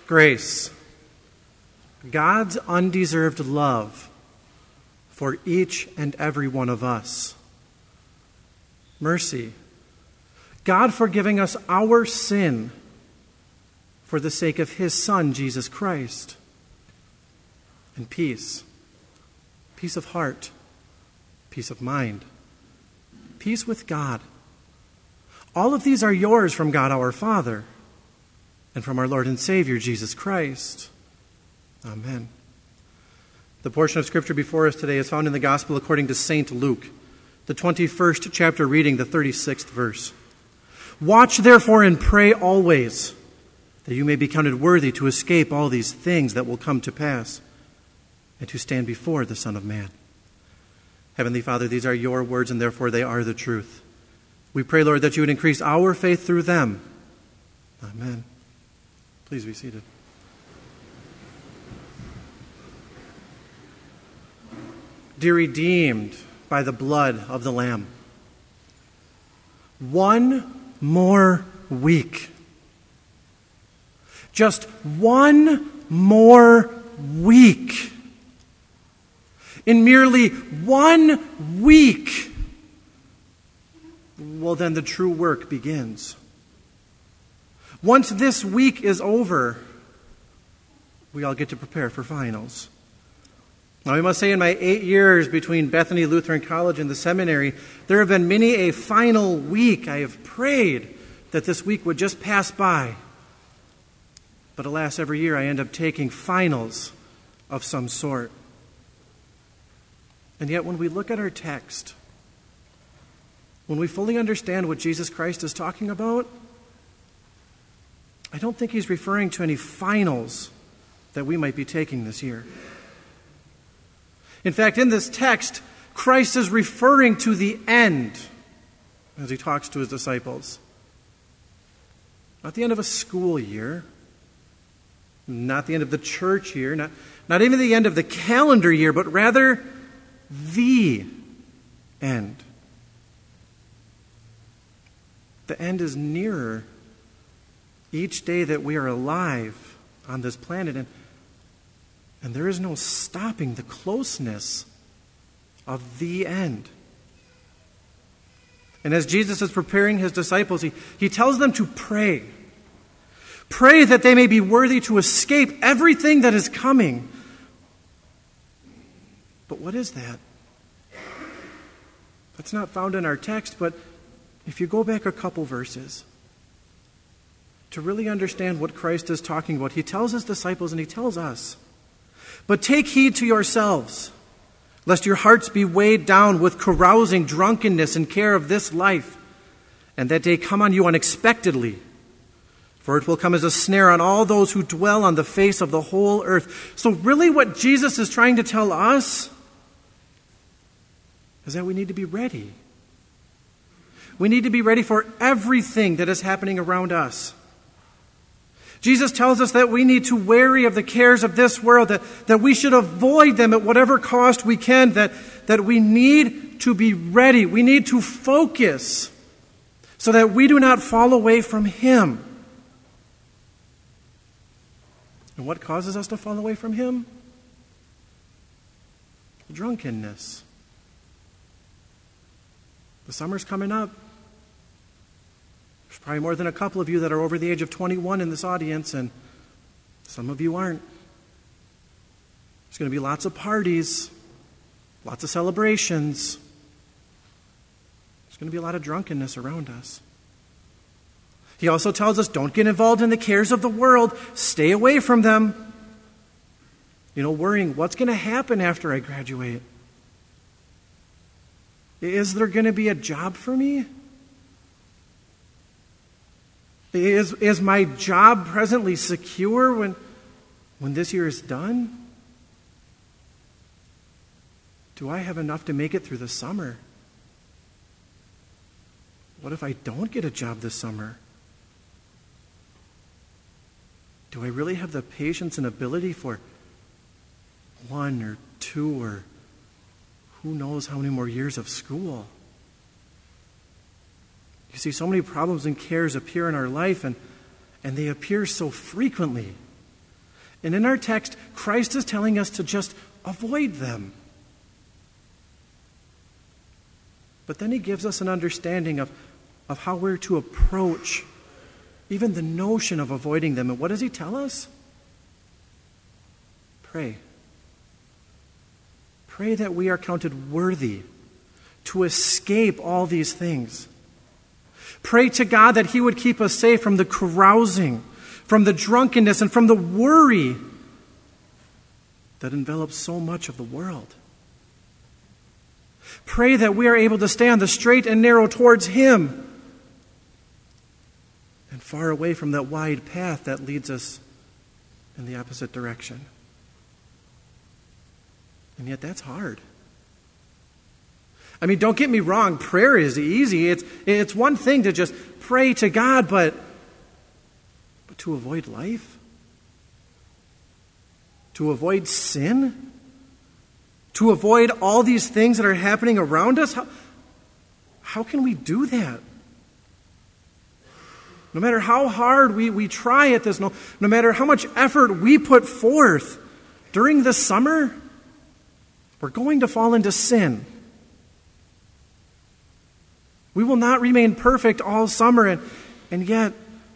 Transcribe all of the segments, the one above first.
Grace, God's undeserved love for each and every one of us. Mercy, God forgiving us our sin for the sake of His Son, Jesus Christ. And peace, peace of heart, peace of mind, peace with God. All of these are yours from God our Father and from our Lord and Savior, Jesus Christ. Amen. The portion of Scripture before us today is found in the Gospel according to St. Luke, the 21st chapter, reading the 36th verse. Watch therefore and pray always, that you may be counted worthy to escape all these things that will come to pass, and to stand before the Son of Man. Heavenly Father, these are your words, and therefore they are the truth. We pray, Lord, that you would increase our faith through them. Amen. Please be seated. Dear redeemed by the blood of the Lamb, one more week. Just one more week. In merely 1 week, well, then the true work begins. Once this week is over, we all get to prepare for finals. Now, I must say, in my 8 years between Bethany Lutheran College and the seminary, there have been many a final week. I have prayed that this week would just pass by. But alas, every year I end up taking finals of some sort. And yet, when we look at our text, when we fully understand what Jesus Christ is talking about, I don't think he's referring to any finals that we might be taking this year. In fact, in this text, Christ is referring to the end as he talks to his disciples. Not the end of a school year, not the end of the church year, not even the end of the calendar year, but rather the end. The end is nearer each day that we are alive on this planet, and there is no stopping the closeness of the end. And as Jesus is preparing his disciples, he tells them to pray. Pray that they may be worthy to escape everything that is coming. But what is that? That's not found in our text, but if you go back a couple verses, to really understand what Christ is talking about, he tells his disciples and he tells us, "But take heed to yourselves, lest your hearts be weighed down with carousing, drunkenness, and care of this life, and that day come on you unexpectedly. For it will come as a snare on all those who dwell on the face of the whole earth." So really what Jesus is trying to tell us is that we need to be ready. We need to be ready for everything that is happening around us. Jesus tells us that we need to weary of the cares of this world, that we should avoid them at whatever cost we can, that we need to be ready. We need to focus so that we do not fall away from him. And what causes us to fall away from him? Drunkenness. The summer's coming up. There's probably more than a couple of you that are over the age of 21 in this audience, and some of you aren't. There's going to be lots of parties, lots of celebrations. There's going to be a lot of drunkenness around us. He also tells us, don't get involved in the cares of the world. Stay away from them. Worrying, what's going to happen after I graduate? Is there going to be a job for me? Is my job presently secure when this year is done? Do I have enough to make it through the summer? What if I don't get a job this summer? Do I really have the patience and ability for 1 or 2 or who knows how many more years of school? You see, so many problems and cares appear in our life, and they appear so frequently. And in our text, Christ is telling us to just avoid them. But then he gives us an understanding of how we're to approach even the notion of avoiding them. And what does he tell us? Pray. Pray that we are counted worthy to escape all these things. Pray to God that he would keep us safe from the carousing, from the drunkenness, and from the worry that envelops so much of the world. Pray that we are able to stay on the straight and narrow towards him and far away from that wide path that leads us in the opposite direction. And yet that's hard. I mean, don't get me wrong, prayer is easy. It's one thing to just pray to God, but to avoid life? To avoid sin? To avoid all these things that are happening around us? How can we do that? No matter how hard we try at this, no matter how much effort we put forth during the summer, we're going to fall into sin. We will not remain perfect all summer, and yet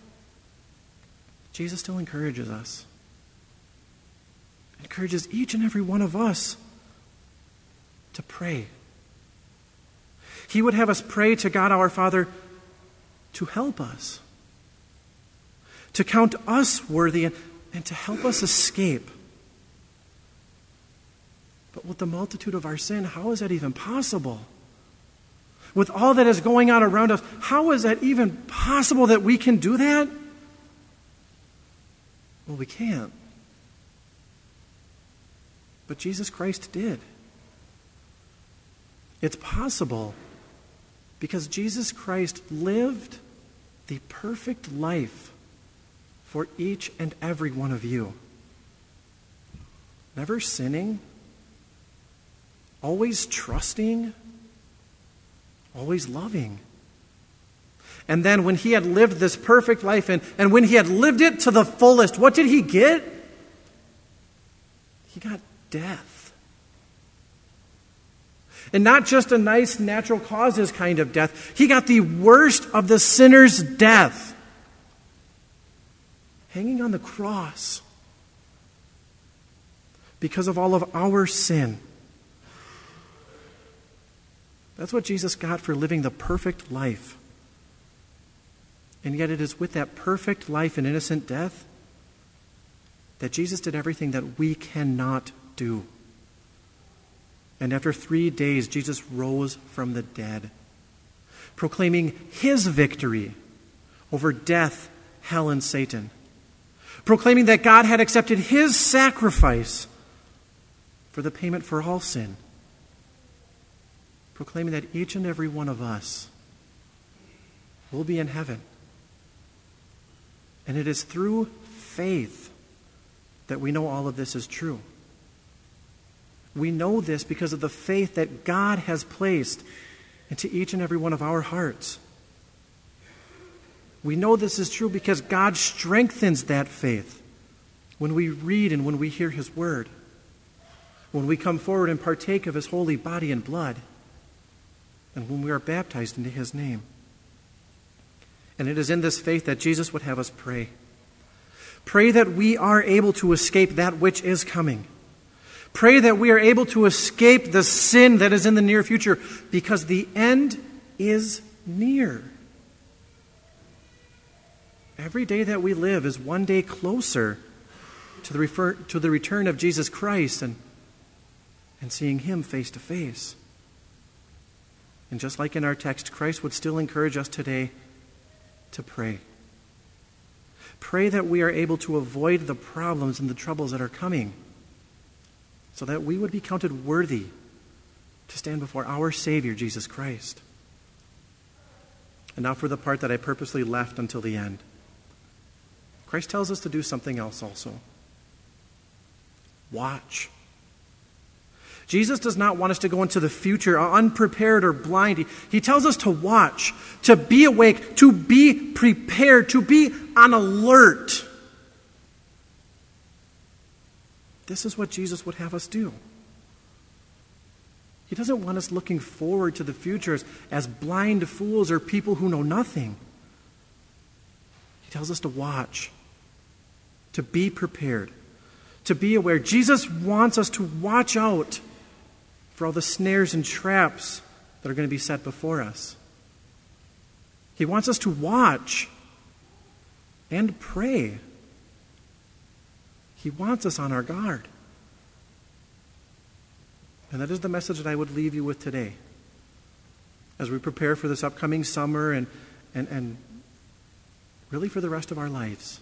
Jesus still encourages us. Encourages each and every one of us to pray. He would have us pray to God our Father to help us, to count us worthy, and to help us escape. But with the multitude of our sin, how is that even possible? With all that is going on around us, how is that even possible that we can do that? Well, we can't. But Jesus Christ did. It's possible because Jesus Christ lived the perfect life for each and every one of you. Never sinning, always trusting, always loving. And then when he had lived this perfect life and when he had lived it to the fullest, what did he get? He got death. And not just a nice natural causes kind of death. He got the worst of the sinner's death. Hanging on the cross because of all of our sin. That's what Jesus got for living the perfect life. And yet it is with that perfect life and innocent death that Jesus did everything that we cannot do. And after 3 days, Jesus rose from the dead, proclaiming his victory over death, hell, and Satan. Proclaiming that God had accepted his sacrifice for the payment for all sin. Proclaiming that each and every one of us will be in heaven. And it is through faith that we know all of this is true. We know this because of the faith that God has placed into each and every one of our hearts. We know this is true because God strengthens that faith when we read and when we hear his word, when we come forward and partake of his holy body and blood, and when we are baptized into his name. And it is in this faith that Jesus would have us pray. Pray that we are able to escape that which is coming. Pray that we are able to escape the sin that is in the near future, because the end is near. Every day that we live is one day closer to the return of Jesus Christ and seeing him face to face. And just like in our text, Christ would still encourage us today to pray. Pray that we are able to avoid the problems and the troubles that are coming, so that we would be counted worthy to stand before our Savior, Jesus Christ. And now for the part that I purposely left until the end. Christ tells us to do something else also. Watch. Jesus does not want us to go into the future unprepared or blind. He tells us to watch, to be awake, to be prepared, to be on alert. this is what Jesus would have us do. He doesn't want us looking forward to the future as blind fools or people who know nothing. He tells us to watch, to be prepared, to be aware. Jesus wants us to watch out for all the snares and traps that are going to be set before us. He wants us to watch and pray. He wants us on our guard. And that is the message that I would leave you with today as we prepare for this upcoming summer and really for the rest of our lives.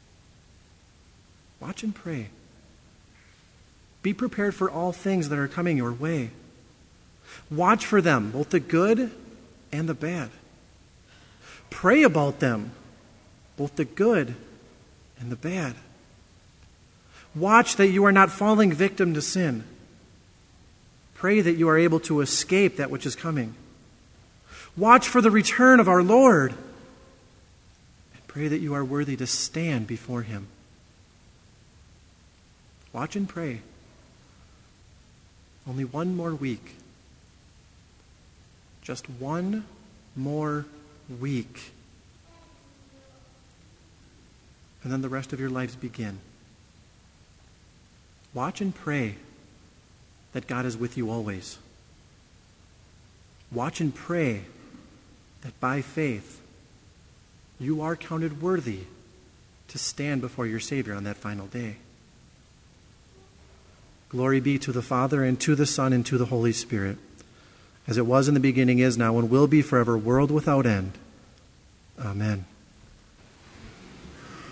Watch and pray. Be prepared for all things that are coming your way. Watch for them, both the good and the bad. Pray about them, both the good and the bad. Watch that you are not falling victim to sin. Pray that you are able to escape that which is coming. Watch for the return of our Lord. And pray that you are worthy to stand before Him. Watch and pray. Only one more week. Just one more week. And then the rest of your lives begin. Watch and pray that God is with you always. Watch and pray that by faith you are counted worthy to stand before your Savior on that final day. Glory be to the Father, and to the Son, and to the Holy Spirit, as it was in the beginning, is now, and will be forever, world without end. Amen.